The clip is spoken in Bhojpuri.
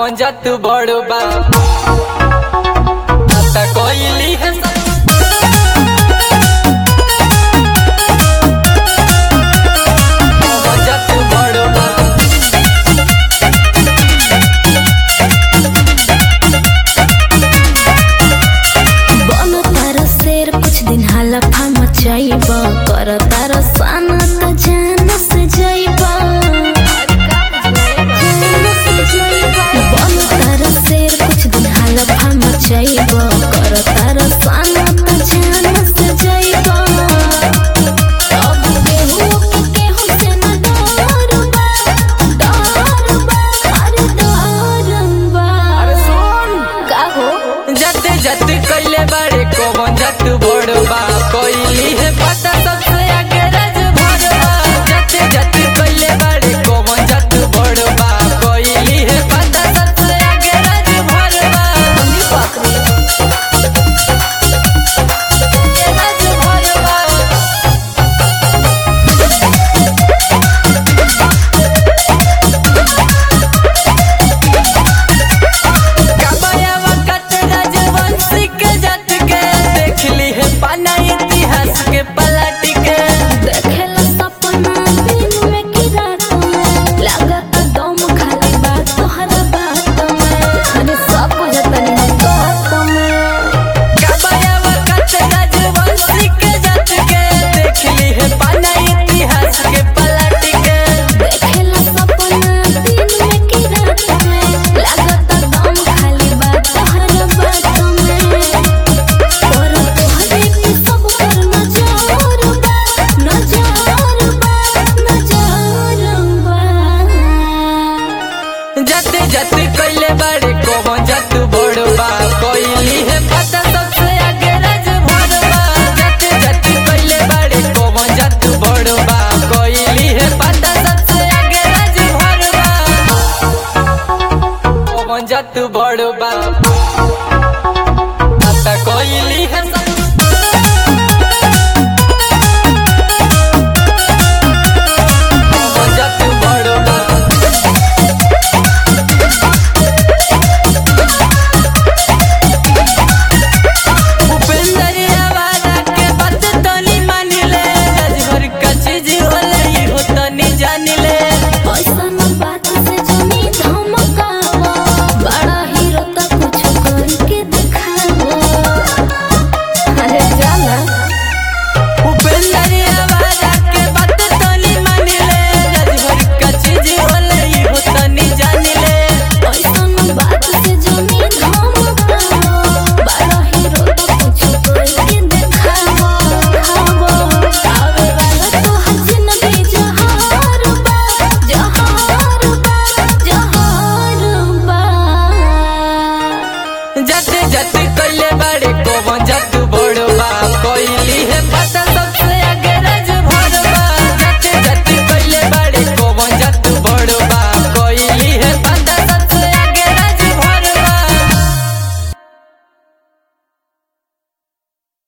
कौन जात बड़ बा आता कोइली है कौन जात बड़ बा बन तारा शेर कुछ दिन हलफा मचाइब कर तारा साना त जान से जाइब बन तारा शेर कुछ दिन हलफा मचाइब कर तारा साना त जान से जाइब अब केहू से न डरबा अरे डरबा अरे सुन का हो जाते जाते कइले बारे कौन जात बड़ बा कोइली है पता सबसे आगे राज भरवा जाते जाते कइले बारे कौन जात बड़ बा कोइली है पता सबसे आगे राज भरवा मम्मी पकड़ी राज भरवा कबायावा कत राजवंशी के जात के देखली है पाना इतिहास के पलट के देखेला सपना दिन में की रात में लागत दम खाली बात तोहरा बात में अरे सब बुझतनी हम बात में कबायावा कत राजवंशी के जात के देखली है पाना इतिहास के पलट के देखेला सपना दिन में की रात में लागत दम खाली बात तोहरा बात में और तोहरे पे सब पर नजर जाते जाते कइले बारे कौन जात बड़ बा कोइली है पता सबसे आगे राज भरवा जाते जाते कइले बारे कौन जात बड़ बा कोइली है पता सबसे आगे राज भरवा कौन जात बड़ बा